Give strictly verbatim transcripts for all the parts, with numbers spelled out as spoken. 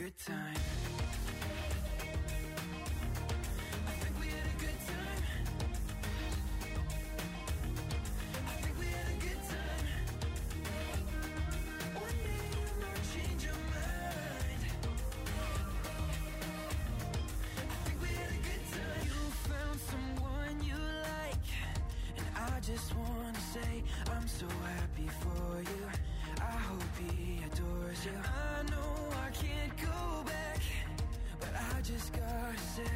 good time. I think we had a good time. I think we had a good time. One day you might change your mind. I think we had a good time. You found someone you like, and I just wanna say I'm so happy for you. I hope he adores you. I know I can't go back, but I just gotta say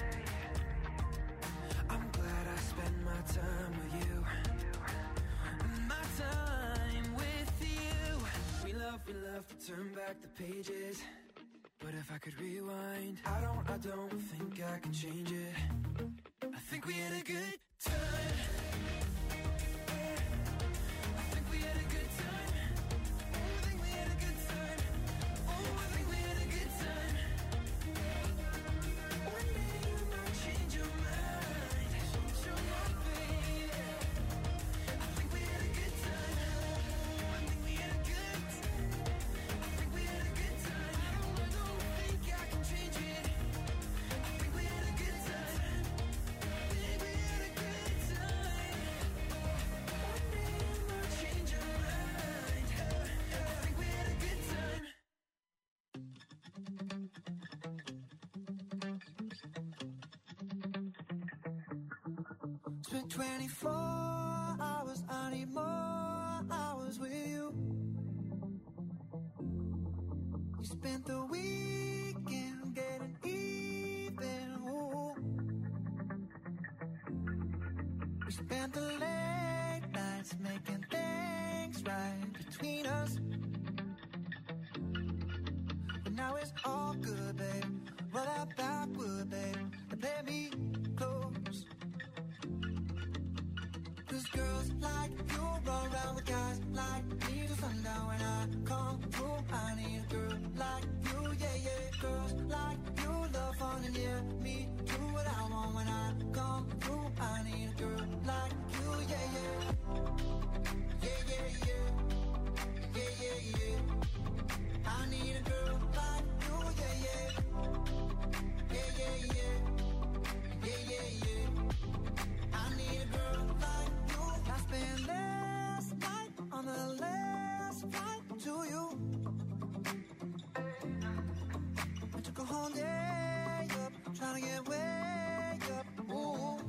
I'm glad I spent my time with you. My time with you. We love, we love to turn back the pages, but if I could rewind, I don't, I don't think I can change it. I think we had a good time. I think we had a good time. Oh, I think we had a good time. Oh, I think we had a good time. One day you might change your mind. Change your mind, baby. I think we had a good time. I think we had a good time. I think we had a good time. I don't, I don't think I can change it. I think we had a good time. I think we had a good time. One day you might change your mind. I think we had a good time. Spent twenty-four hours, I need more hours with you. You spent the weekend getting even, ooh. We spent the late nights making things right between us. But now it's all good, babe. Roll that backward, babe, and play me close. Cause girls like you run around with guys like me till sundown. When I come through, I need a girl like you, yeah, yeah. Girls like you love fun and yeah, me do what I want. When I come through, I need a girl like you, yeah, yeah. Yeah, yeah, yeah. Yeah, yeah, yeah. I need a girl like you, yeah, yeah. Yeah, yeah, yeah. Yeah, yeah, yeah. I need a girl like you. I spent last night on the last flight to you. I took a whole day up, trying to get way up. Ooh.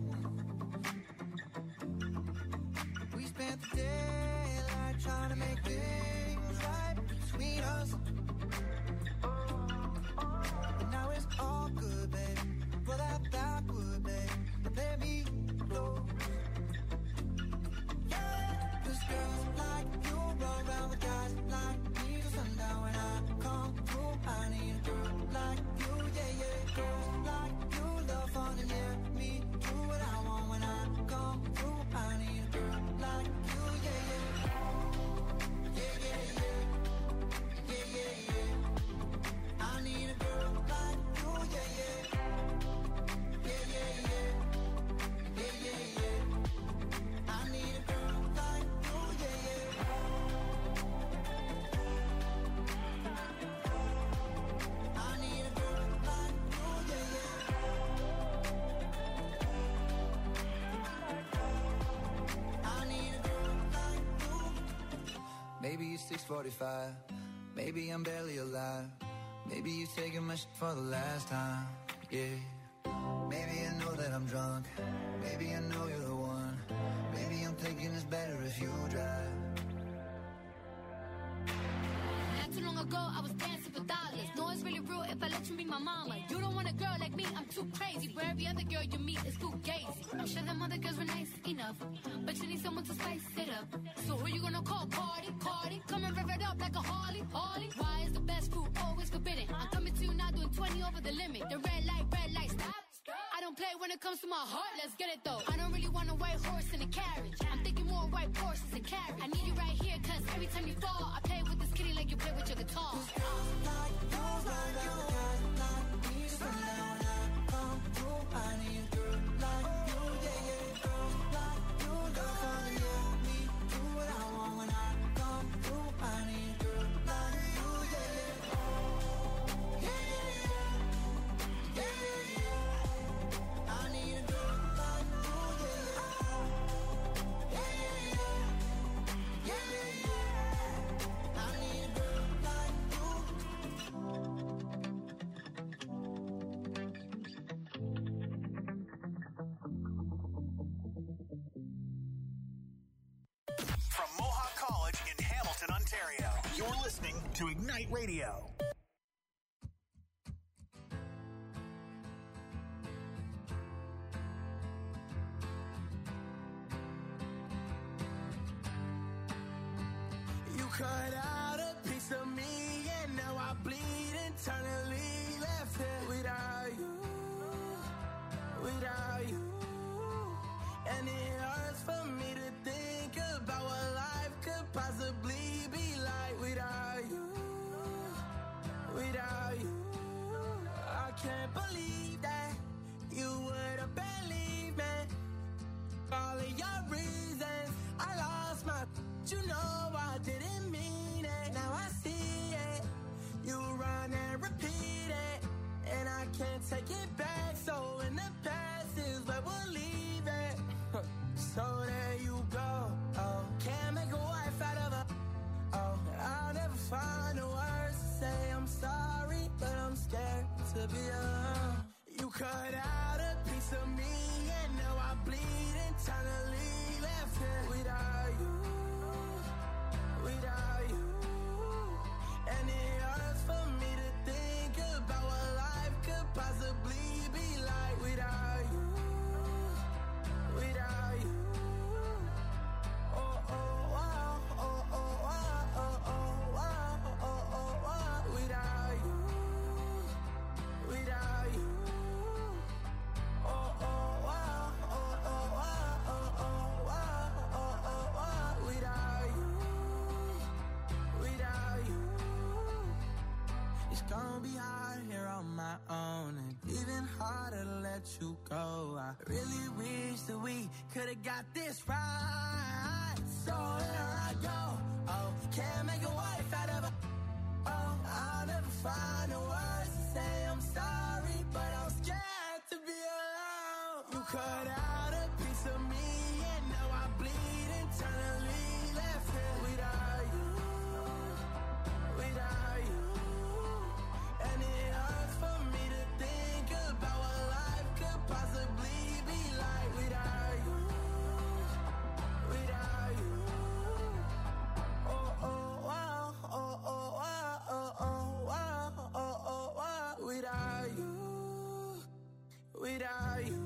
We spent the daylight trying to make things right between us. But now it's all good, babe. Roll that backward, babe, and play me close. Yeah, 'cause girls like you run around with guys like me till sundown. When I come through, I need a girl like you, yeah, yeah. Girls like you love fun and yeah, me do what I want. When I come through, I need a girl like you, yeah, yeah. Yeah, yeah, yeah. Yeah, yeah, yeah. I need a girl like you, yeah, yeah. Yeah, yeah, yeah. Yeah, yeah, yeah. I need a girl like you, yeah, yeah. I need a girl like you, yeah, yeah. I need a girl like you. Maybe it's six forty-five. Maybe I'm barely alive. Maybe you're taking my shit for the last time. Yeah. Maybe I know that I'm drunk. Maybe I know you're the one. Maybe I'm thinking it's better if you drive. Not too long ago, I was dancing for dollars. No, it's really real if I let you be my mama. You don't want a girl like me, I'm too crazy. Where every other girl you meet is too gazy. I'm sure them other girls were nice enough, but you need someone to spice it up. So who you gonna call? Cardi, Cardi. Come and rev it up like a Harley, Harley. Why is the best food always forbidden? I'm coming to you now doing twenty over the limit. The red light, red light, stop. I don't play when it comes to my heart, let's get it though. I don't really want a white horse in a carriage. I'm thinking more white horses and carriage. I need you right here, cause every time you fall, I play with this kitty like you play with your guitar. Girls like you run around with guys like me till sundown. When I come through, I need a girl like you, yeah, yeah. Girls like you love fun and yeah, me do what I want. When I come through, I need a girl like you, yeah, yeah. to Ignite Radio. You cut out a piece of me and now I bleed internally, left here without you, without you. And it hurts for me to think about what life could possibly be like without you, without you. I can't believe that you would have believed me. All of your reasons, I lost my, you know I didn't mean it. Now I see it, you run and repeat it, and I can't take it back. So in the past is where we'll leave it. So there you go. Oh, can't make a wife out of a. Oh, I'll never find the words to say I'm sorry, but I'm scared to be alone. You cut out a piece of me, and now I bleed internally, left here without you, without you. And it hurts for me to think about what life could possibly be like without you, without you. Oh, oh, wow, oh, oh, wow, oh, oh, wow, oh, oh, wow, without you, without you. Oh, oh, wow, oh, oh, wow, oh, oh, wow, oh, oh, wow, without you, without you. It's gonna be hard here on my own, and even harder to let you go. I really wish that we could've got this right. So here I go. Oh, can't make a wife out of a. Oh, I'll never find the words to say I'm sorry, but I'm scared to be alone. You cut out a piece of me, and now I bleed internally, left here without you, without you. And it hurts for me to think about what life could possibly be like without you, without you. Oh, oh, wow, oh, oh, wow, oh, oh, wow, oh, oh, wow, without you, without you.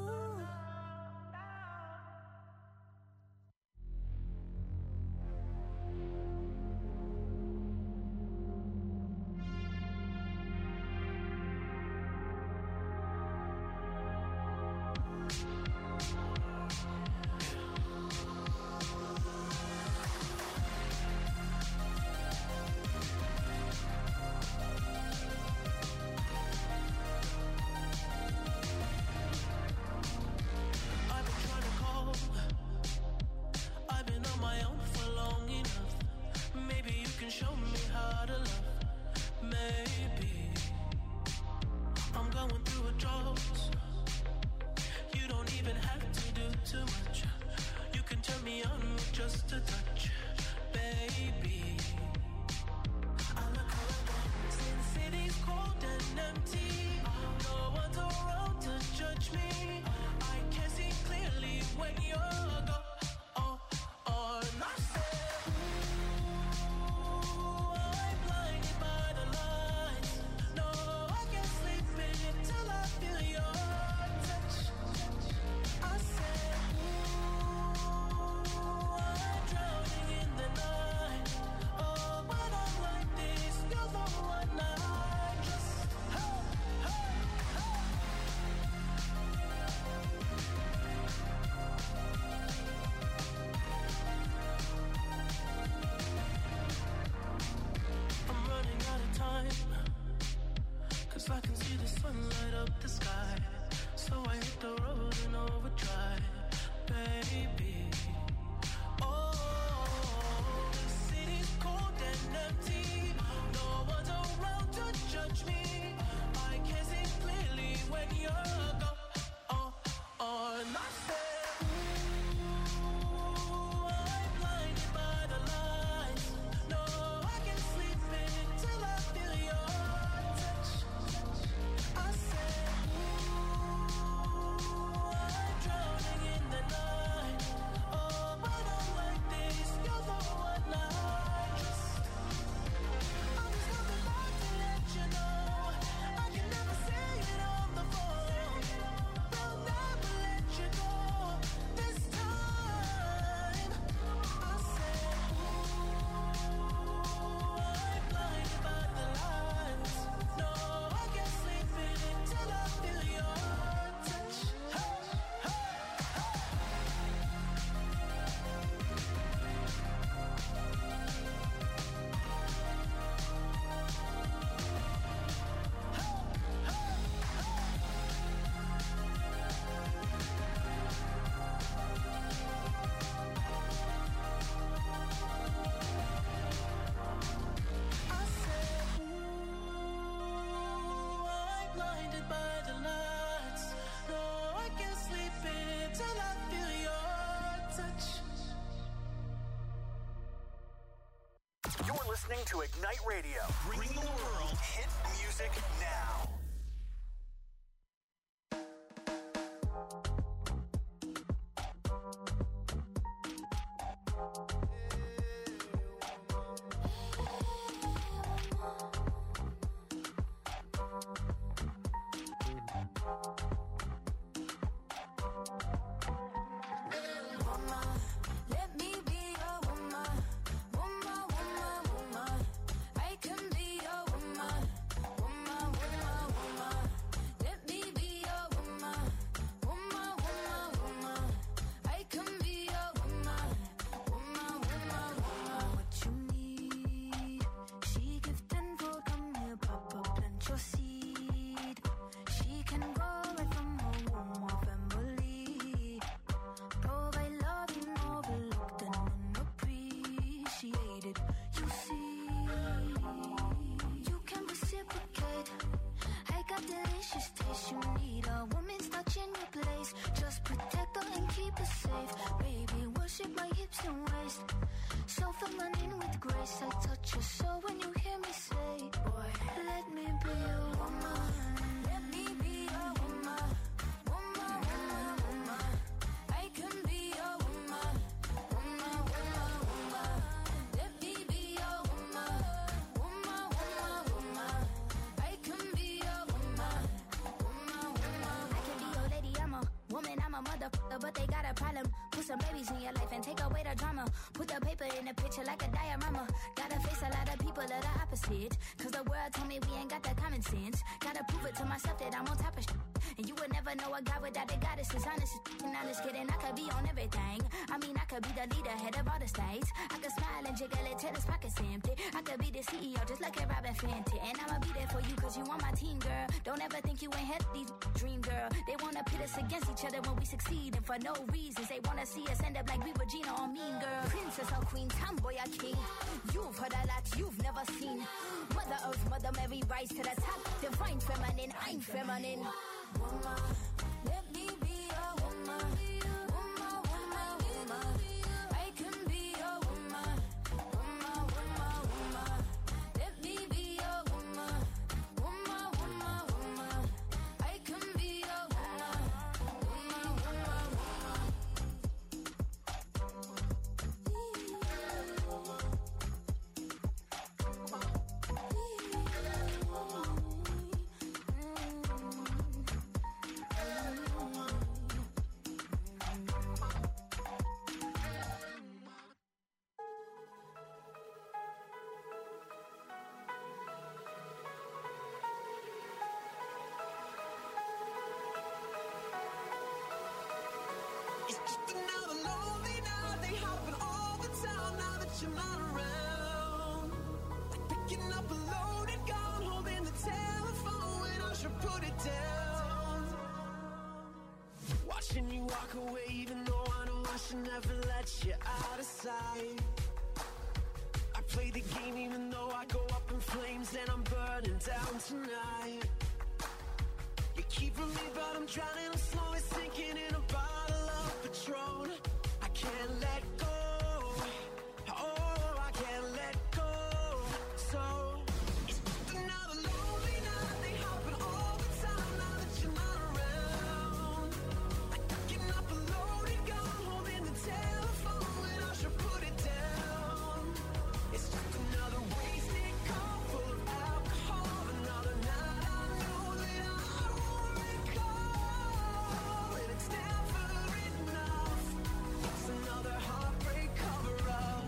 I've been trying to call. I've been on my own for long enough. Maybe you can show me how to love. Maybe I'm going through a drought. You don't even have to do too much. You can turn me on with just a touch, baby. I look around, since city's cold and empty. No one's around to judge me. I can see clearly when you're gone. Oh, oh, and I said, ooh, I'm blinded by the lights. No, I can't sleep until I feel your touch. I said, ooh, I'm drowning in the night. Oh, when I'm like this, you're the one I just, hey, hey, hey. I'm running out of time, 'cause I can see the sun light up the sky. So I hit the road in overdrive, baby. Oh, the city's cold and empty. No one's around to judge me. I can see clearly when you're gone. Oh, oh, and I said, ooh, I'm blinded by the lights. No, I can't sleep until I feel your touch. I said, ooh, I'm drowning in the night. listening to Ignite Radio. Bringing the world hit music now. But they got a problem. Put some babies in your life and take away the drama. Put the paper in the picture like a diorama. Gotta face a lot of people that are opposite. Cause the world told me we ain't got that common sense. Gotta prove it to myself that I'm on top of shit. And you would never know a guy without a goddess is honest. And honest kidding, I could be on everything. I mean, I could be the leader, head of all the states. I could smile and jiggle it till his pockets empty. I could be the C E O just like a Robin Fenty. And I'ma be there for you cause you on my team, girl. Don't ever think you ain't had these dream, girl. They wanna pit us against each other when we succeed. And for no reasons, they wanna see us end up like we Regina or Mean Girl. Princess or queen, tomboy or king. You've heard a lot you've never seen. Mother Earth, Mother Mary, rise to the top. Divine feminine, I'm feminine. Woman, let me be a woman. Woman, woman, woman. I can be a woman. Woman, woman, woman. Let me be a woman. Woman, woman, woman. I can be a woman. Woman, woman, woman. It's just another lonely night. They happen all the time now that you're not around. Like picking up a loaded gun, holding the telephone when I should put it down. Watching you walk away, even though I know I should never let you out of sight. I play the game even though I go up in flames and I'm burning down tonight. You're keeping me, but I'm drowning. I'm slowly sinking in a bottle of Patron. I can't let go. Oh, I can't let go. So it's just another lonely night. They happen all the time now that you're not around. Like picking up a loaded gun, holding the telephone when I should put it down. It's just another wasted call full of alcohol. Another night I know that I won't recall. And it's never enough. It's another heartbreak cover-up.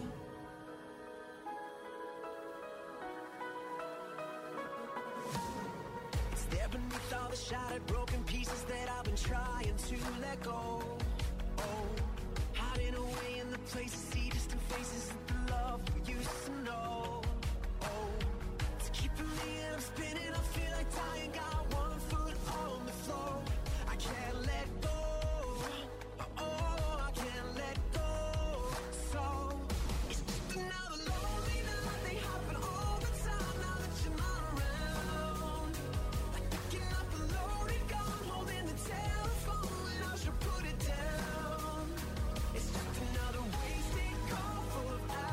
It's there beneath all the shattered, broken pieces that I've been trying to let go. Oh, hiding away in the places, see distant faces of the love we used to know. Oh, it's keeping me and I'm spinning. I feel like dying, got one foot on the floor. I can't let go. Oh, I can't let go. So it's just another lonely night. They happen all the time now that you're not around. Like picking up a loaded gun, holding the telephone when I should put it down. It's just another wasted call full of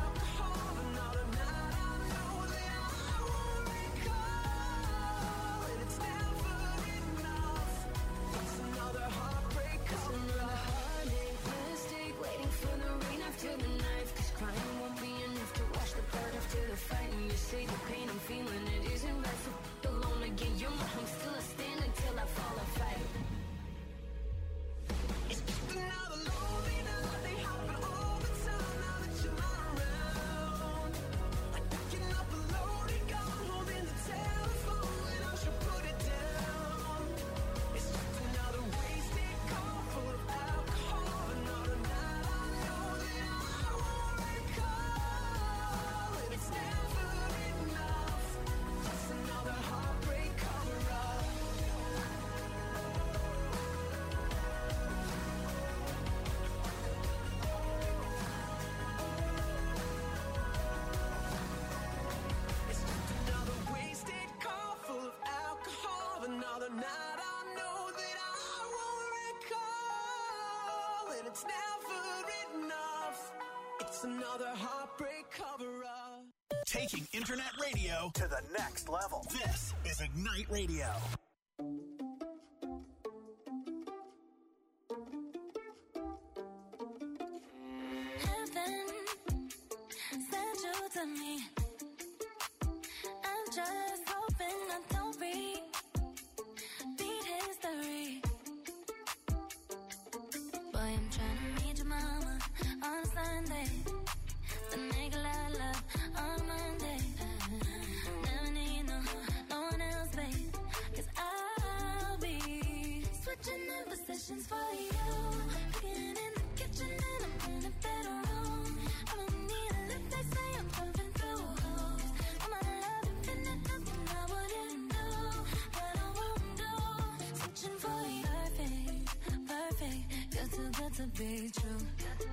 just another heartbreak cover-up. Taking internet radio to the next level. This is Ignite Radio. Heaven sent you to me. I'm just hoping I don't repeat history. Boy, I'm trying to meet your mama on Sunday. To make a lot of love on Monday. Never need no, no one else, babe. Cause I'll be switching in positions for you. Getting in the kitchen and I'm in the bedroom. I don't need a lift, they say I'm pumping through holes. I'm out of love, infinite, nothing I wouldn't do. But I won't do. Switching for you. Perfect, perfect. You're too good to be true.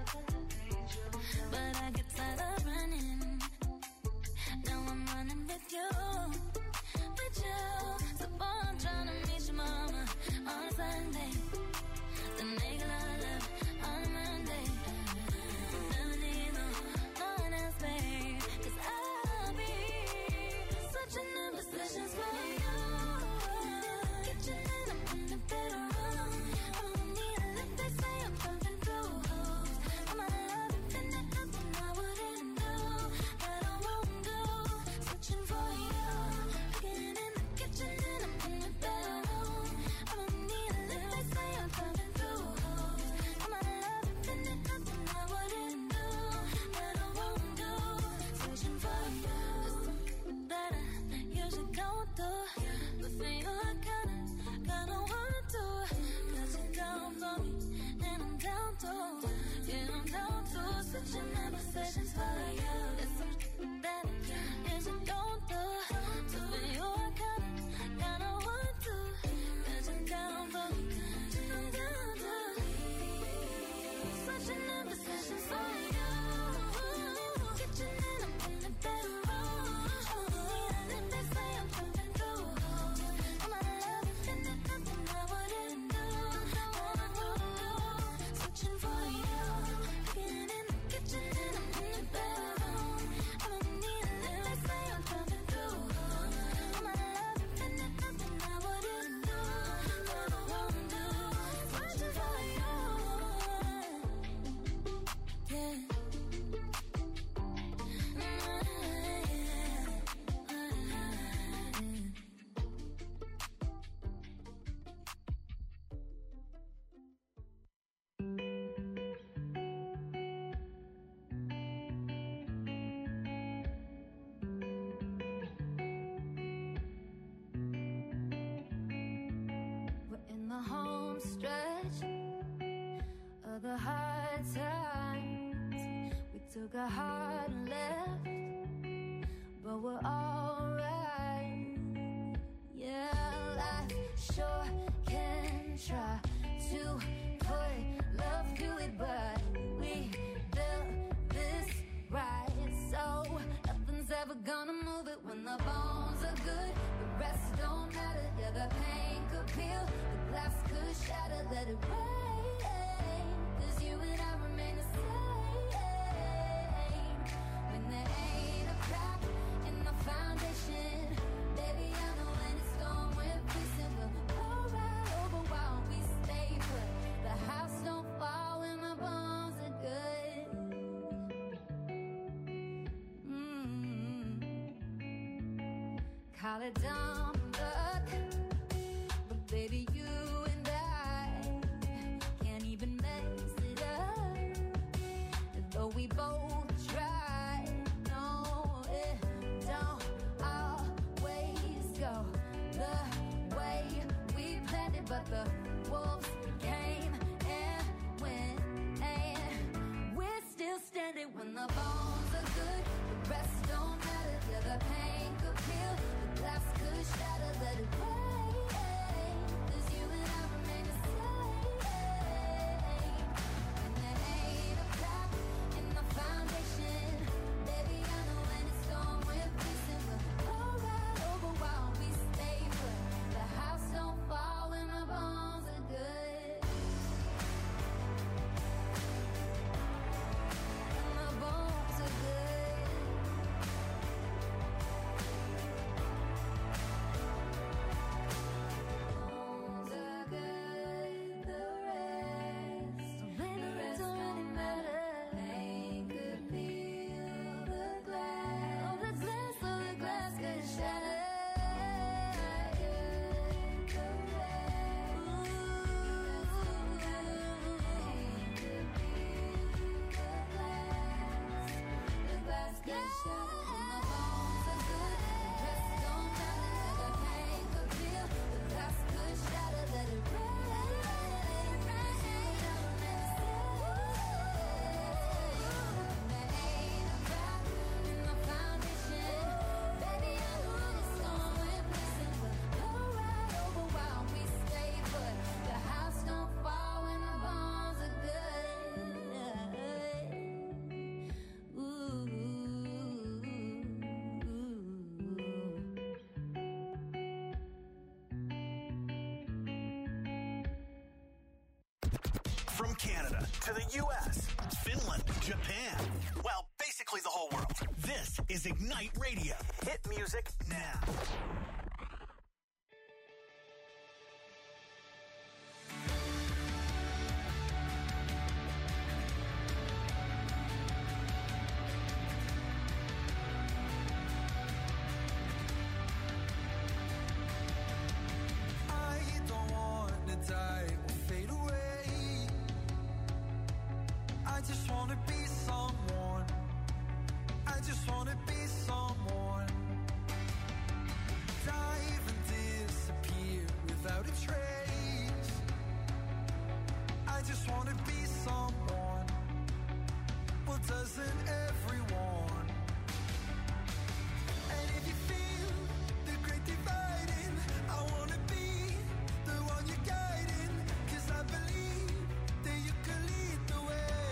But I get tired of running. Now I'm running with you, with you. So boy, I'm trying to meet your mama on Sunday. Then make a lot of love on Monday. Never need no, no one else, babe. Cause I'll be switching in positions for you. Kitchen and I'm in the bedroom. I don't need a lift, they say I'm pumping through holes. I'm out of love, infinite, nothing I wouldn't do. But I won't do. Switching for you. Getting in the kitchen and I'm in the bedroom. I don't need a lift, they say I'm pumping through holes. I'm out of love, infinite, nothing I wouldn't do. But I won't do. Switching for you. That I usually don't do. But for you, I kinda, kinda want to. Cause you're down for me, and I'm down too. Yeah, I'm down to. Switching my positions for you. It's something that I usually don't do. So for you, I kinda, kinda want to. Cause you're down for me, and I'm down too. Switching my positions for you. Kitchen and I'm in the bedroom. I don't need a lift, they say I'm pumping through holes. I'm out of love, infinite, nothing I wouldn't do. But I won't do. Switching for you. Getting in the kitchen and I'm in the bedroom. I don't need a lift, they say I'm pumping through holes. I'm out of love, infinite, nothing I wouldn't do. But I won't do. Switching for you. Yeah. We're in the home stretch of the hard times. We took a hard left, but we're alright. Yeah, life sure can try to put love to it, but we built this right. So nothing's ever gonna move it when the bones are good. The rest don't matter. Yeah, the pain could peel, the glass could shatter. Let it rain, cause you and I remain the same. When there ain't a crack in the foundation, baby, I know when it's storm, we're facing. We'll roll right over while we stay put. The house don't fall when the bones are good. Mm-hmm. Call it dumb luck, but baby, you and I can't even mess it up. Though we both try, no, it don't always go the way we planned it. But the wolves came and went, and we're still standing. When the bones are good, the rest don't matter. Yeah, the pain could peel, the glass could shatter. Let it rain, cause Canada to the U S, Finland, Japan. Well, basically the whole world. This is Ignite Radio. Hit music now. I just wanna be someone. I just wanna be someone. Dive and disappear without a trace. I just wanna be someone. Well, doesn't everyone? And if you feel the great dividing, I wanna be the one you're guiding. 'Cause I believe that you can lead the way.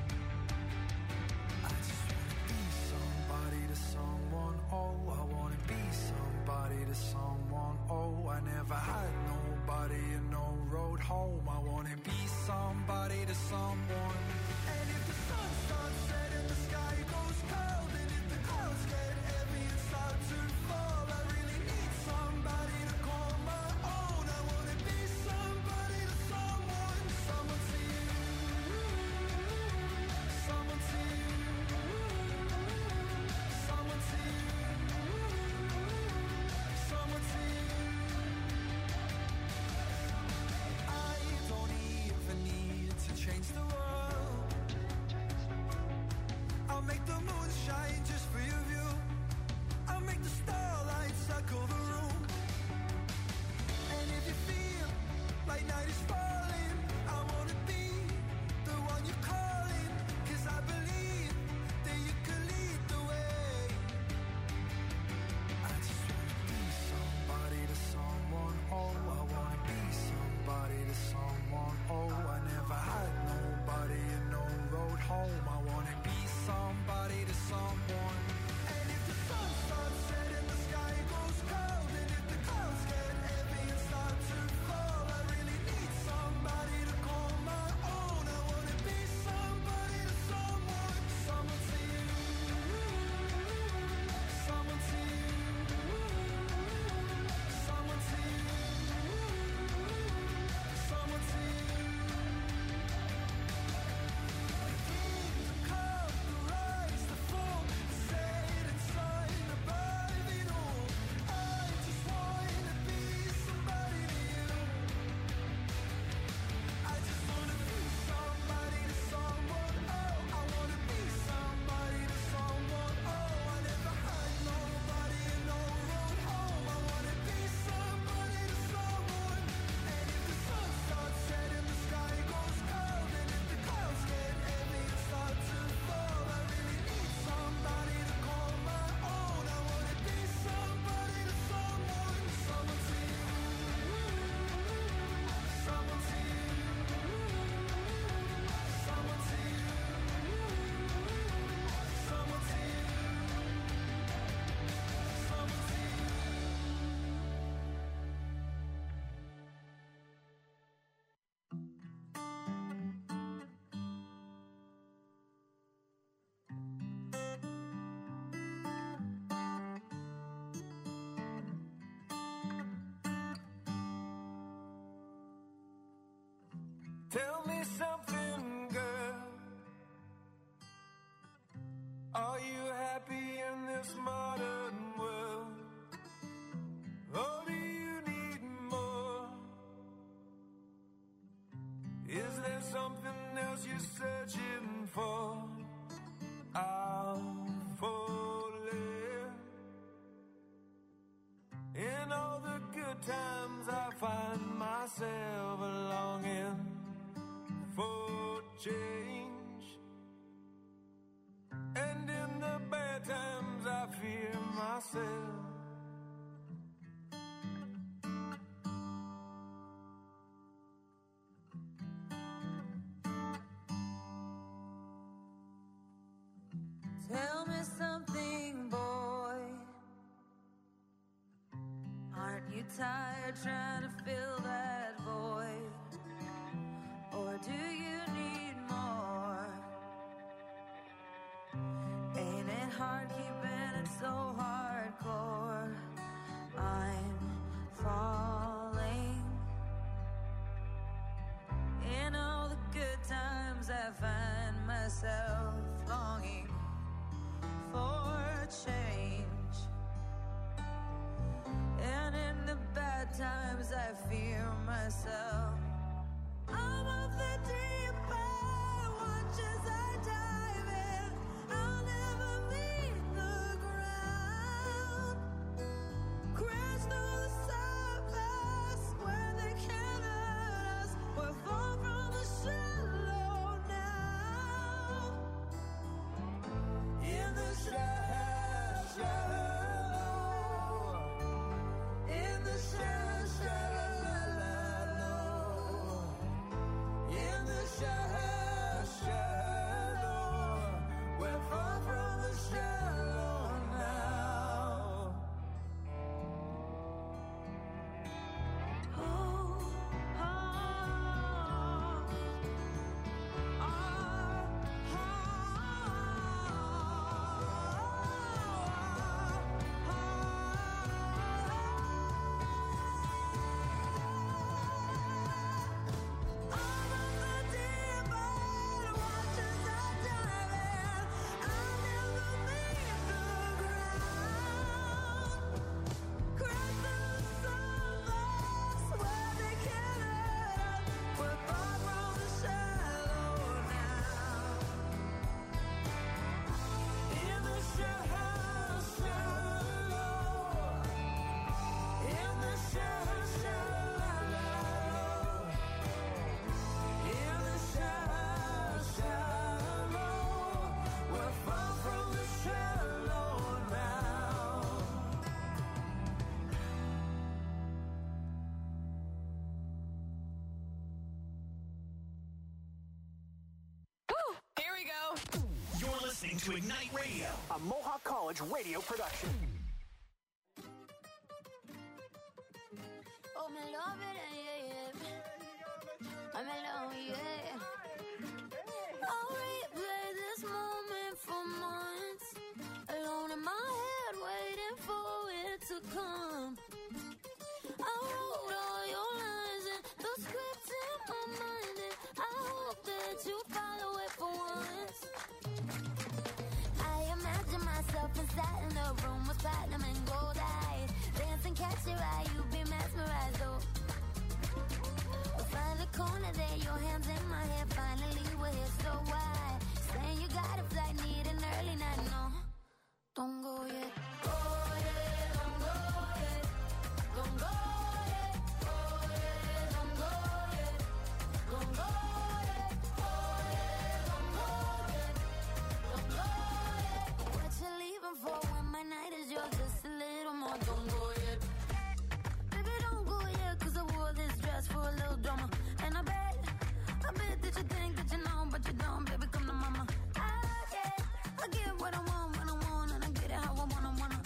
I just wanna be somebody to someone. Oh, I wanna be somebody to someone. Oh, I never had nobody and no road home. I wanna be somebody to someone. And if the sun starts setting, the sky goes cold. And if the clouds get heavy and start to fall, I really need somebody to call my own. I wanna be somebody to someone. Someone to you. Someone to you. Someone to you. Someone to you. I don't even need to change the world. I'll make the moon shine just for your view. I'll make the starlight circle the room. And if you feel like night is falling, I wanna be the one you're calling. 'Cause I believe that you can lead the way. I just wanna be somebody to someone. Oh, I wanna be somebody to someone. Oh, I never had nobody and no road home. I wanna be somebody to someone. And if the sun starts setting, the sky goes cold. And if the clouds get heavy and start to fall, I really need somebody to call my own. I wanna be somebody to someone. Someone to you. Someone to you. Someone to you. Someone to you. The come, the rise, the fall, the set and sign above it all. I just wanna be somebody to you. I just wanna be somebody to someone. Oh, I wanna be somebody to someone. Oh, I never had nobody and no road home. I wanna be somebody to someone. And if the sun starts setting, the sky goes cold. And if the clouds get heavy and start to fall, I really need somebody to call my own. I wanna be somebody to someone. Someone to you. Someone to you. Someone to you. Someone to you. Someone to you. Tell me something, girl. Are you happy in this modern world? Or do you need more? Is there something else you're searching for? I'm falling. In all the good times I find myself longing for change. And in the bad times I fear myself. Tell me something, boy. Aren't you tired trying to fill that void? Or do you hard keeping it so hardcore. I'm falling. In all the good times I find myself longing for change. And in the bad times I fear myself. I'm of the deep end, watch as I dive in. I'll never meet the ground. Crash through the surface where they can't hurt us. We're far from the shallow now. In the shallow, shallow. In the shallow, shallow. In the shallow, shallow. We're far from the shallow now. Oh, oh, Here we go. You're listening to Ignite Radio, a Mohawk College radio production. Oh, me love it, yeah, yeah. I'm alone, yeah. I'll replay this moment for months. Alone in my head, waiting for it to come. I wrote all your lines and the script in my mind, and I hope that you follow it for once. I imagine myself inside in a room with platinum and gold eyes. Dance and catch your eye, you be mesmerized, oh. We'll find a corner there, your hands in my hair. Finally, we're here, so why? Saying you got a flight, need an early night, no. Don't go yet. Go yet, don't go yet. Don't go yet. Go yet, don't go yet. Don't go yet. Go yet, don't go yet. Don't go yet. What you leaving for when my night is yours? Just a little more. Don't go yet. Baby, don't go yet, 'cause I wore this dress for a little drama. And I bet, I bet that you think that you know, but you don't. Baby, come to mama. I get, I get what I want when I want, and I get it how I wanna, wanna.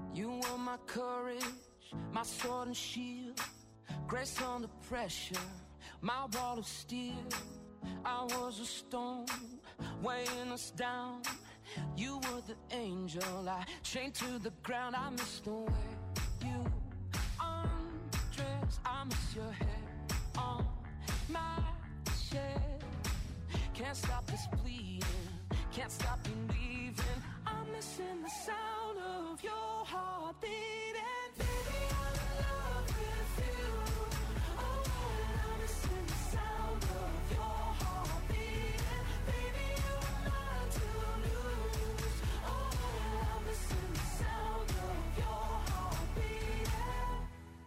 You were my courage, my sword and shield, grace under pressure, my wall of steel. I was a stone, weighing us down. You were the angel I chained to the ground. I miss the way you undress. I miss your hair on my chest. Can't stop this bleeding, can't stop you leaving. I'm missing the sound of your heart beating. Baby, I'm in love with you. Oh, and I'm missing the sound of your heart beating. Baby, you are mine to lose. Oh, and I'm missing the sound of your heart beating.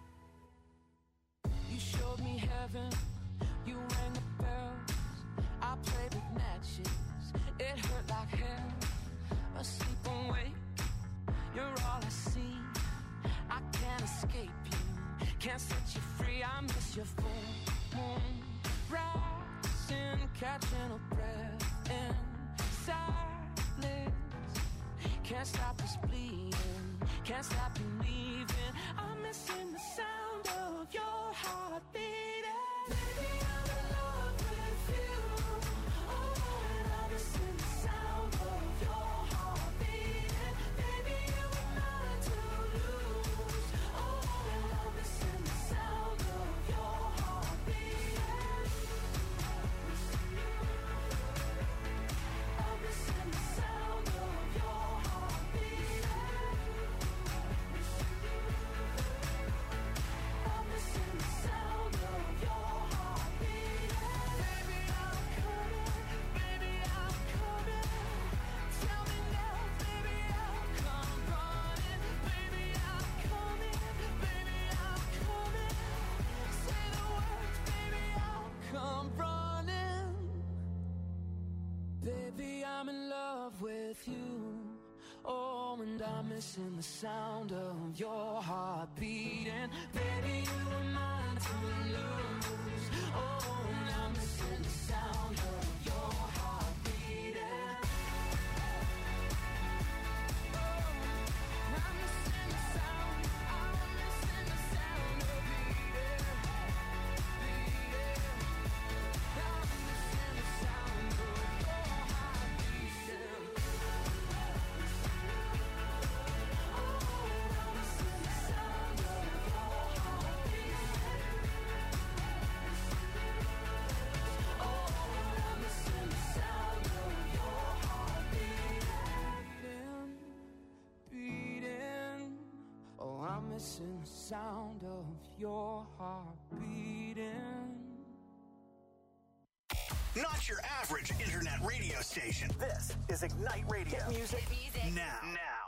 You showed me heaven, you rang the bells. I played with matches, it hurt like hell. Asleep awake, you're all I see. I can't escape you, can't set you free. I miss your full moon rising, catching a breath in silence. Can't stop this bleeding, can't stop you leaving. I'm missing the sound of your heart beating. Baby, I'm in love with you. Oh, and I'm missing the sound of your heart beating. Baby, you were mine to lose. Oh, and I'm missing the sound of your heart beating. I'm missing the sound of your heart beating. I'm missing the sound of your heart beating. Baby, I'm coming, baby, I'm coming. Tell me now, baby, I'll come running. Baby, I'm coming, baby, I'm coming. Say the words, baby, I'll come running. Baby, I'm in love with you. Oh, and I'm missing the sound of your heart beating. Baby, you were mine to lose. Oh, and I'm missing the sound of your heart beating. Oh, I'm missing the sound, I'm missing the sound of beating, beating. I'm missing the sound of your heart beating. I'm missing the sound of your heart beating. Not your average internet radio station. This is Ignite Radio. Hit music, music. now. Now.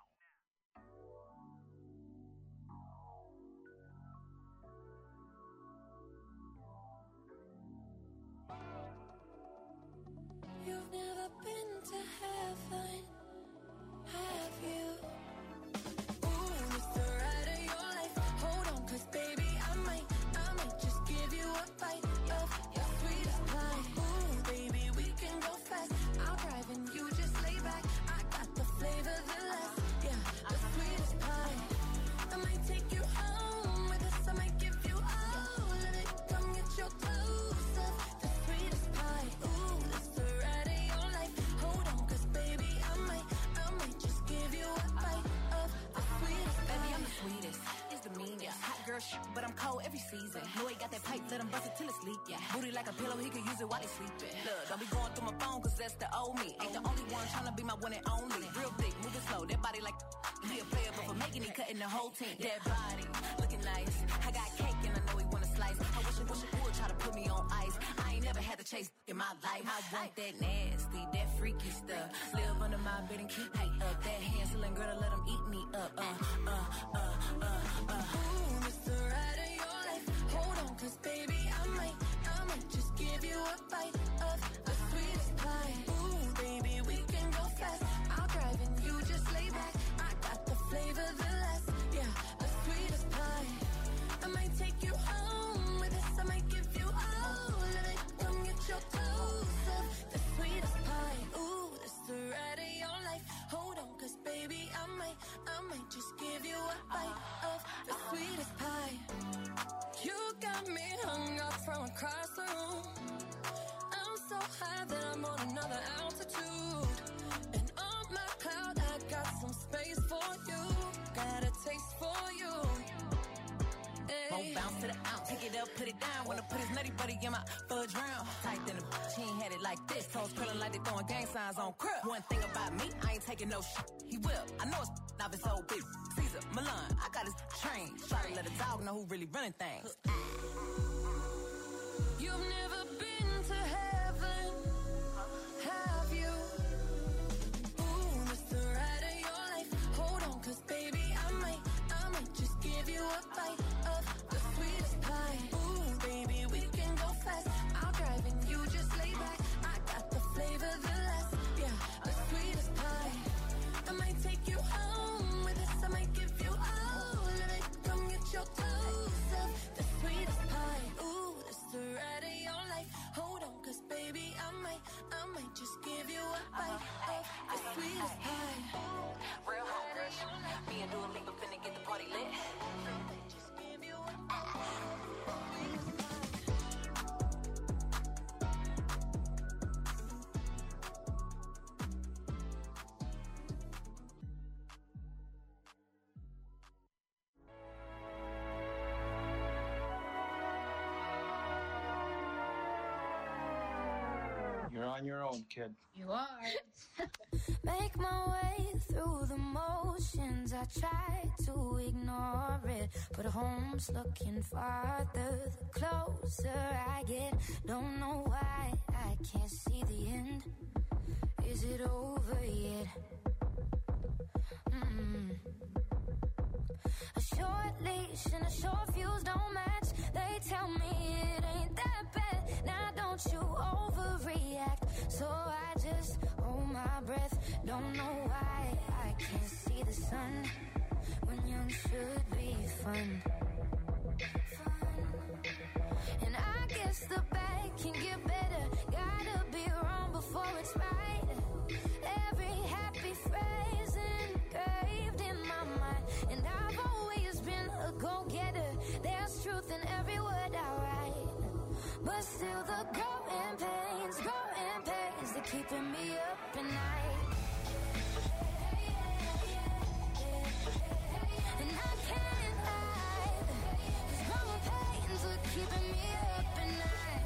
You've never been to heaven, have you? Ooh, it's the ride of your life. Hold on, cause baby, I might, I might just give you a bite of your sweetest pie. Ooh, baby, we can go fast. I'll drive and you just lay back. I got the flavor, the last, yeah, the sweetest pie. I might take you home with us, I might give you all of it. Come get your clothes up, the sweetest pie. Ooh, it's the ride of your life. Hold on, cause baby, I might, I might just give you a bite of the sweetest pie. Baby, I'm the sweetest, it's the meanest. Hot girl shit, but I'm cold every season. Know he got that pipe, let him bust it till it's leak, yeah. Booty like a pillow, he could use it while he sleeping. Look, don't be going through my phone, cause that's the old me. Ain't the only one tryna be my one and only. Real thick, moving slow, that body like he a player, but for making it, cutting the whole team. That body, looking nice. I got cake and I know he wanna slice. I wish I wish I would try to put me on ice. I ain't never had to chase in my life. I want that nasty, that freaky stuff. Live under my bed and keep me up. That handling girl to let him eat me up. Uh, uh, uh, uh, uh. Ooh, it's the ride of your life. Hold on, cause baby, I might, I might just give you a bite of the sweetest pie. Ooh, baby, we can go fast. I'll drive and you just lay back. I got the flavor, the last, yeah, the sweetest pie. I might take you home with us, I might give you all of it. Come get your clothes up, the sweetest pie. Ooh, it's the ride of your life. Hold on, cause baby, I might, I might just give across the room. I'm so high that I'm on another altitude. And on my cloud, I got some space for you. Got a taste for you. Won't bounce to the ounce, pick it up, put it down. Wanna put his nutty buddy in my fudge round. Tight than a bitch, he ain't had it like this. Toes curling like they throwing gang signs on crib. One thing about me, I ain't taking no shit. He will, I know it's off his old bitch. Caesar, Milan, I got his train. Try to let a dog know who really running things. You've never been to heaven, have you? Ooh, this the ride of your life. Hold on, cause baby, I might, I might just give you a bite of the sweetest pie. Ooh, baby, we can go fast. I'll drive and you just lay back. I got the flavor, the last, yeah, the sweetest pie. I might take you home with us. I might give you all of it. Come get your toes up. The sweetest pie. Ooh, this the ride of your life. Hold on, cause baby, I might, I might just give you a bite of the sweetest pie. Real home rush. Me and Dua Lipa finna get the party lit. Just give you a bite of the sweetest pie. You're on your own, kid. You are. Make my way through the motions. I try to ignore it, but home's looking farther the closer I get. Don't know why I can't see the end. Is it over yet? Mm. A short leash and a short fuse don't match. They tell me it ain't that bad. Now don't you overreact. So I just hold my breath. Don't know why I can't see the sun when young should be fun. Fun. And I guess the bad can get better. Gotta be wrong before it's right. Every happy phrase engraved in my mind. And I've always been a go-getter. There's truth in every word I write. But still the growing pains, growing pains, they're keeping me up at night. And I can't hide, 'cause growing pains are keeping me up at night.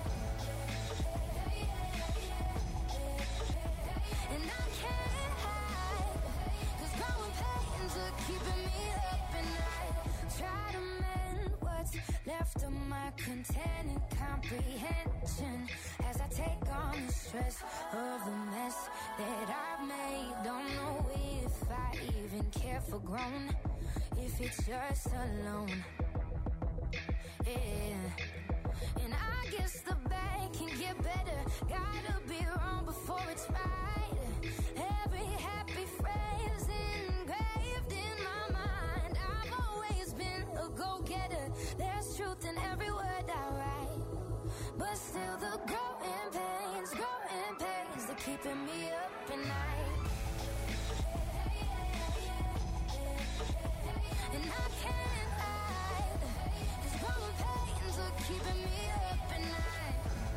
And I can't hide, 'cause growing pains are keeping me up at night. Try to mend what's left of my content and comprehension as I take on the stress of the mess that I've made. Don't know if I even care for grown, if it's just alone. Yeah. And I guess the bad can get better. Gotta be wrong before it's right. Every happy phrase engraved in my mind. I've always been a go-getter. There's truth in every word I write. But still the growing pains, growing pains, they're keeping me up at night. And I can't hide, 'cause growing pains are keeping me up at night.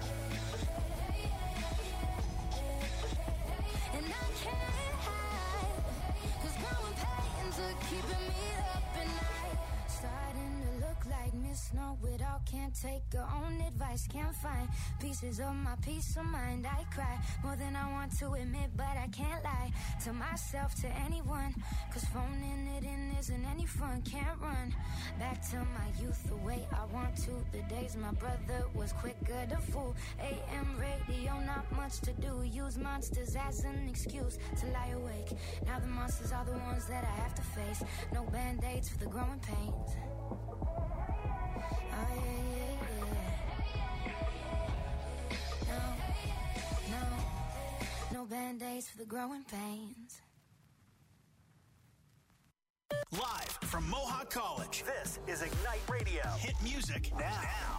And I can't hide, 'cause growing pains are keeping me up at night. Starting to look like Miss Know-It-All. Can't take her own advice. Can't find pieces of my peace of mind. I cry more than I want to admit, but I can't lie to myself, to anyone, 'cause phoning it in isn't any fun. Can't run back to my youth the way I want to. The days my brother was quicker to fool. A M radio, not much to do. Use monsters as an excuse to lie awake. Now the monsters are the ones that I have to face. No band-aids for the growing pains. Oh yeah, yeah, yeah. No, no, no band-aids for the growing pains. Live from Mohawk College, this is Ignite Radio. Hit music now.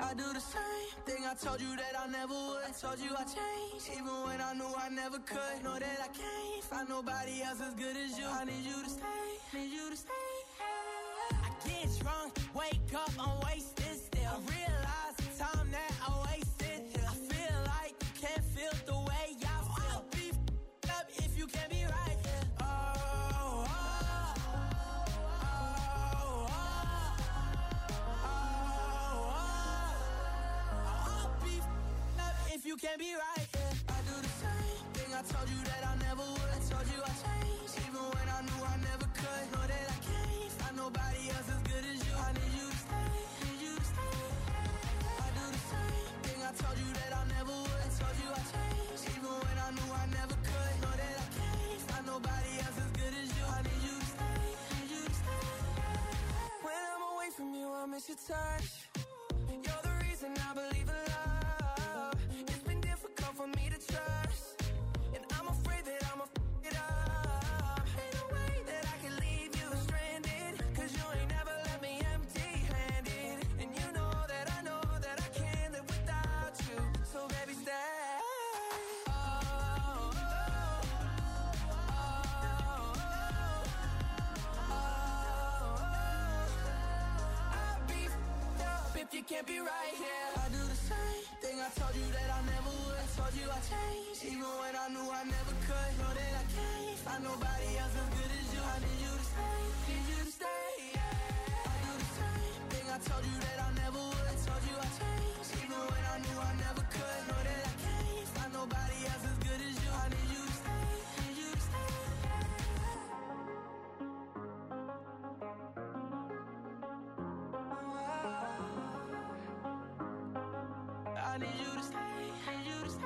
I do the same thing I told you that I never would. I told you I changed, even when I knew I never could. Know that I can't find nobody else as good as you. I need you to stay, need you to stay. I get drunk, wake up, I'm wasted still. I realize the time that I wasted here. I feel like you can't feel the way I feel. I'll be f***ed up if you can't be right here. Oh, oh, oh, oh, oh, oh. I'll be f***ed up if you can't be right here. I do the same thing I told you that I never would. I told you I changed, even when I knew I never could. Know that I can't find nobody else as good as you. I need you to stay, need you to stay. I do the same thing I told you that I never would. I told you I changed, even when I knew I never could. Know that I can't find nobody else as good as you. I need you to stay, need you to stay. When I'm away from you, I miss your touch. You're the reason I believe in love. It's been difficult for me to trust, and I'm afraid that I'ma f*** it up. Ain't no way that I can leave you stranded, cause you ain't never left me empty-handed. And you know that I know that I can't live without you. So baby, stay. Oh, oh, oh, oh. I'll be f***ed up if you can't be right here. I do the same thing I told you that I never would. I told you I changed, even when I knew I never could. Know that I can't find nobody else as good as you. I need you to stay, need you to stay. I do the same thing I told you that I never would. I told you I changed, even when I knew I never could. Know that I can't find nobody else as good as you. I need you to stay, need you to stay. I need you to stay, need you to stay.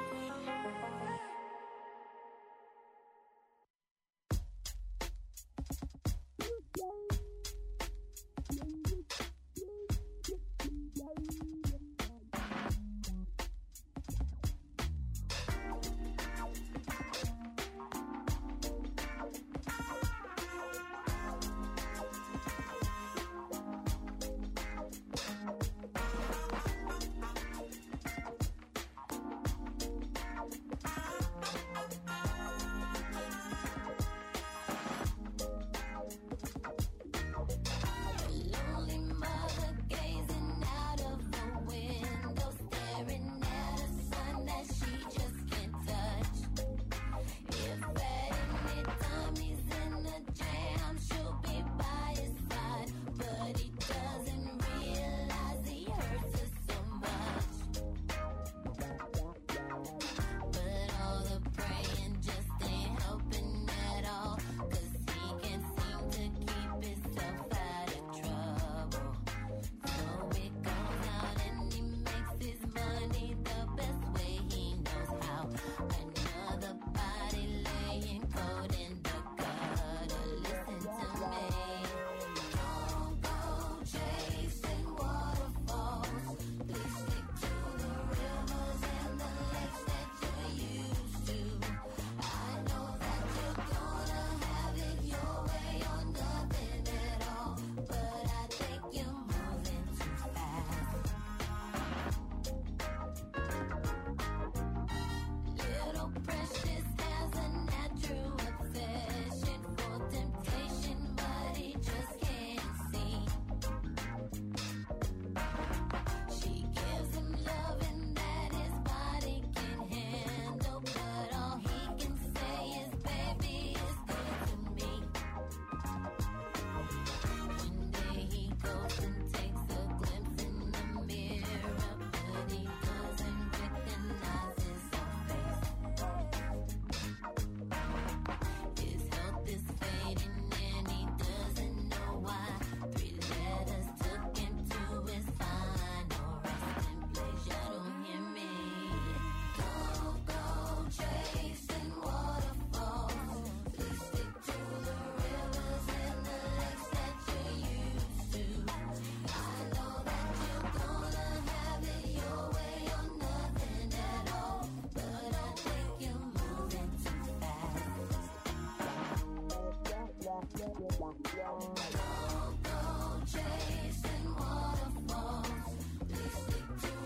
Don't go chasing waterfalls. Please stick to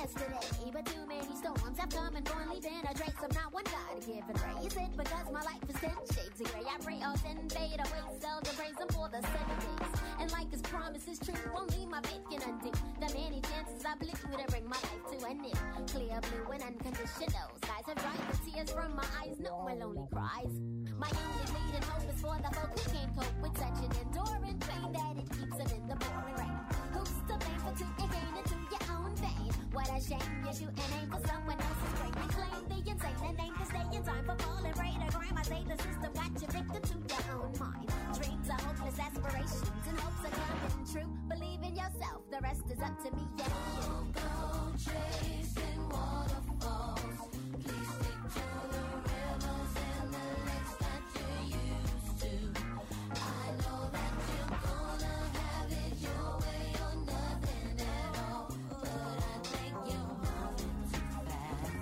yesterday. But too many storms have come and gone, leaving a trace of not one God-given ray. Is it because my life is ten shades of gray? I pray all sin fade away, seldom praise him for the seven days. And like his promise is true, only my faith can undo the many chances I blew to bring my life to an end. Clear blue and unconditional skies have dried the tears from my eyes, no more lonely cries. My only leading hope is for the folk who can't cope with such an enduring pain that it keeps them in the pouring rain. Who's to blame for taking gain into your own vein? What a shame you shoot and aim for someone else's brain. Reclaim the insane and aim to stay in time for falling prey to crime. I say the system got you victim to your own mind. Dreams are hopeless aspirations and hopes are coming true. Believe in yourself, the rest is up to me and you. Go chasing waterfalls. Please stick to the rivers and the lakes that you used to. I know that you're gonna have it your way or nothing at all, but I think you're moving too fast.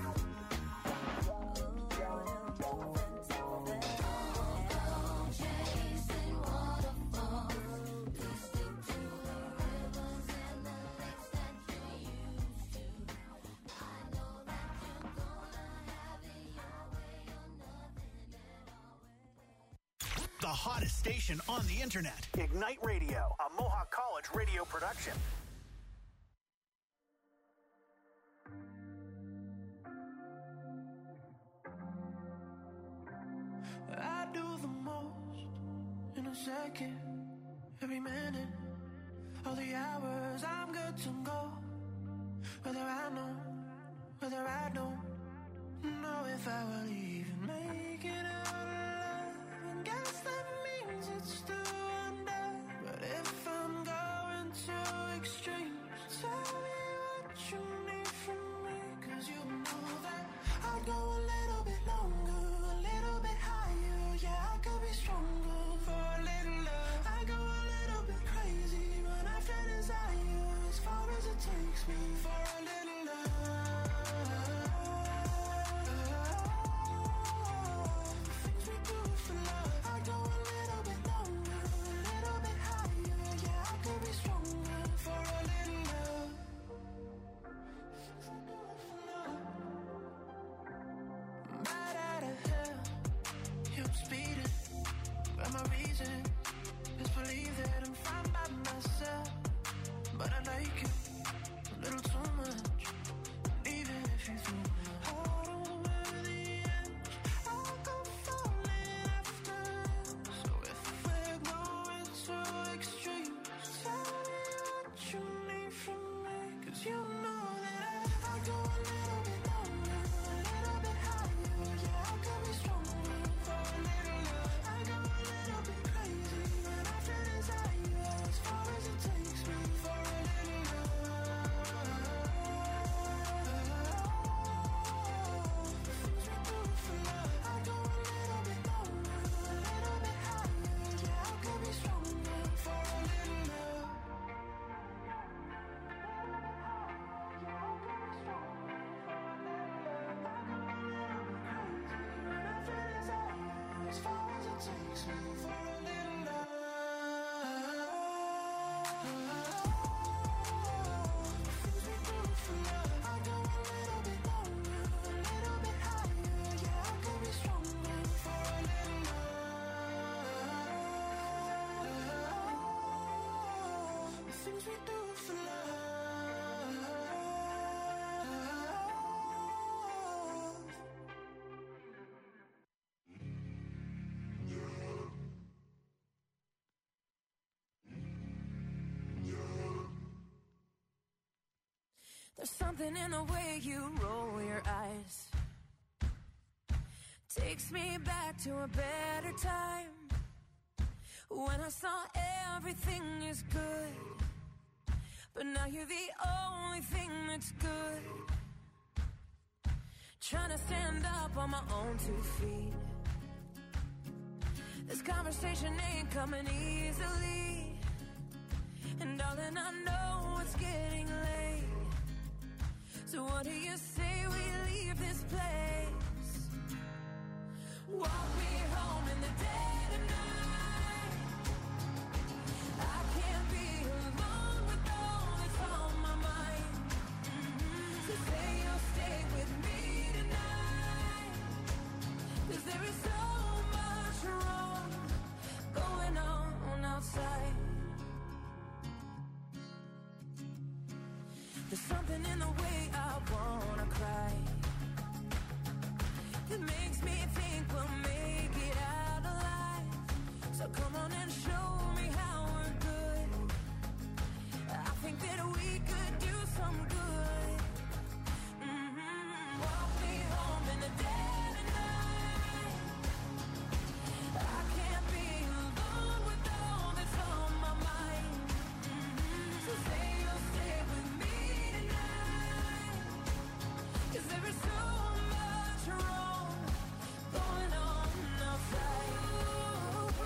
Go chasing waterfalls. Please stick to the rivers and the lakes that you used to. I know that you're gonna have it your way or nothing at all. The hottest station on the internet. Ignite Radio, a Mohawk College radio production. I do the most in a second, every minute, all the hours I'm good to go. Whether I know, whether I don't know if I will even make it out alive. And guess that means it's still under. But if I'm going to extremes, tell me what you need from me. Cause you know that I'd go a little bit longer, a little bit higher. Yeah, I could be stronger for a little love. I go a little bit crazy when I feel desire, as far as it takes me for a little love. Things we do for love. I go a little bit longer, a little bit higher. Yeah, I could be stronger for a little love. Right out of hell, yeah, I'm speeding. But my reason is believe that I'm fine by myself. But I like you a little too much. Even if you threw my heart over the edge, I'll go falling after. So if we're going to extremes, tell me what you need from me. Cause you know that I, I go a little bit longer, a little bit higher. Yeah, I could be stronger for a little love. I go a little bit crazy when I feel desire, as far as it takes me for a little love. The things we do for love. I go a little bit longer, a little bit higher. Yeah, I could be stronger for a little love. As far as it takes me for a little love. The things we do for love. I go a little bit longer, a little bit higher. Yeah, I could be stronger for a little love. The things we do for love. There's something in the way you roll your eyes. Takes me back to a better time, when I saw everything is good. But now you're the only thing that's good. Trying to stand up on my own two feet. This conversation ain't coming easily. And darling, I know it's getting late. So what do you say we leave this place? Walk me home in the dead of night. I can't be alone with all that's on my mind. Mm-hmm. So There's something in the way I wanna cry that makes me think we'll make it out alive. So come on and show me how we're good. I think that we could do some good. Mm-hmm. Walk me home in the dead of night. I can't be alone with all that's on my mind. Mm-hmm. So say you'll stay with me tonight. 'Cause there is so much wrong going on outside. Ooh, ooh,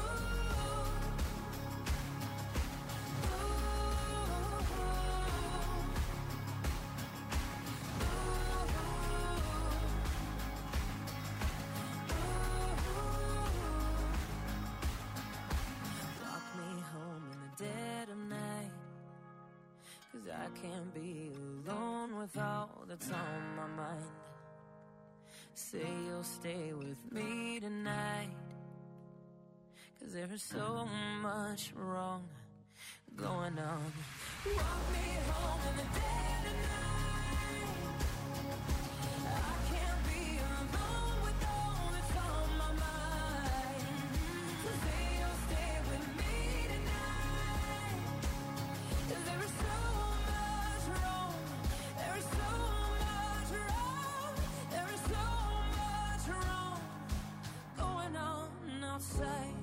Walk me home in the dead of night. 'Cause I can't be alone with all that's on my mind. Say you'll stay with me tonight. 'Cause there is so much wrong going on. Walk me home in the dead of night. I can't be alone with all that's on my mind. So say you'll stay with me tonight. 'Cause there is so much wrong. There is so much wrong. There is so much wrong going on outside.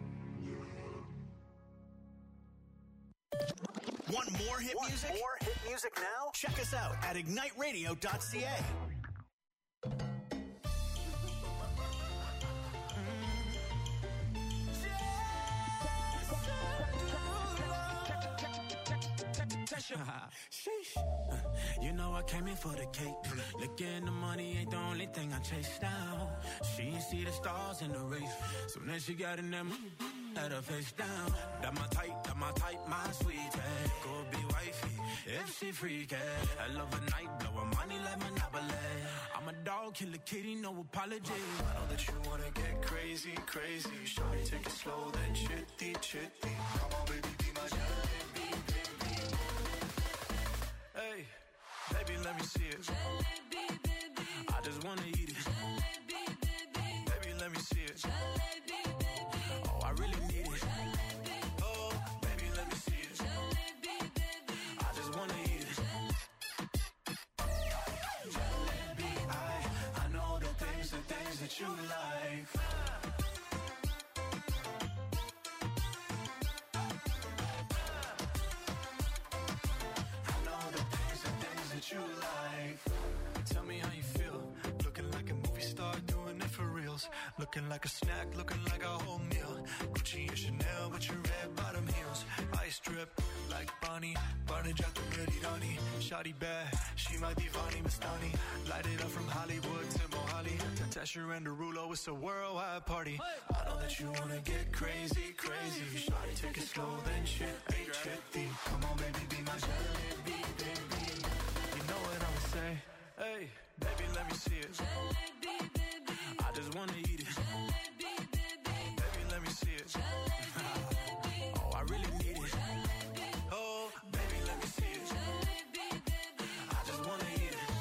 Want more hit Want music? more hit music now? Check us out at ignite radio dot c a. Sheesh. You know I came in for the cake. Looking the money ain't the only thing I chase down. She ain't see the stars in the race. So then she got in them, had her face down. That my type, that my type, my sweetie. Go be wifey if she freaky. I love a night, blowin' money like Monopoly. I'm a dog, kill a kitty, no apology. I know that you wanna get crazy, crazy. Shawty, take it slow, then chitty, chitty. Come on, baby, be my jalebi, baby. Hey, baby, let me see it. Jalebi, baby. I just wanna eat it. Jalebi, baby. Baby, let me see it. Jalebi, baby. Oh, I really need it. Jalebi. Oh, baby, let me see it. Jalebi, baby. I just wanna eat it. Jalebi, I, I know the things, the things that you like. I know the things, the things that you like. Tell me how you feel. Looking like a movie star, doing it for reals. Looking like a snack, looking like a whole meal. Gucci and Chanel with your red bottom heels. Ice drip like Bonnie, Barney Jack the Meridani. Shawty bad, she my divani Mastani. Light it up from Hollywood to Mohali. Tasher and Derulo, it's a worldwide party. I know that you wanna get crazy, crazy. Shawty, take it slow, then chitty, chitty. Come on, baby, be my jalebi, baby. You know what I'ma say? Hey, baby, let me see it. Jalebi, baby. I just wanna eat it. Jalebi, baby. Baby, let me see it. Jalebi, baby. Oh, I really need it. Jalebi. Oh, baby, let me see it. Jalebi, baby. I just wanna eat it.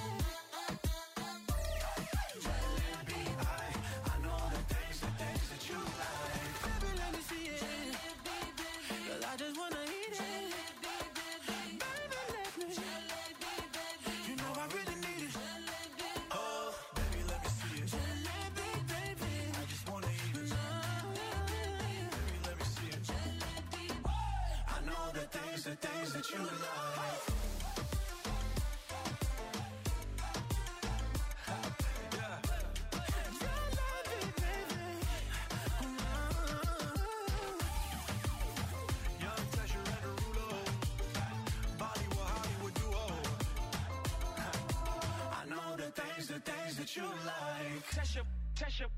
Jalebi, I, I know the things, the things that you like. Baby, let me see it. Jalebi, baby. 'Cause I just wanna eat it. Jalebi, baby. Baby, let me. Jalebi, baby. You know I really need it. Jalebi. Oh, Baby, let me see it. jalebi, baby. I just wanna eat it. Baby, let me see it. I know the things, the things that you like. Young Tasher and Derulo, Bollywood, Hollywood duo. I know the things, the things that you like. Tasha, Tasha,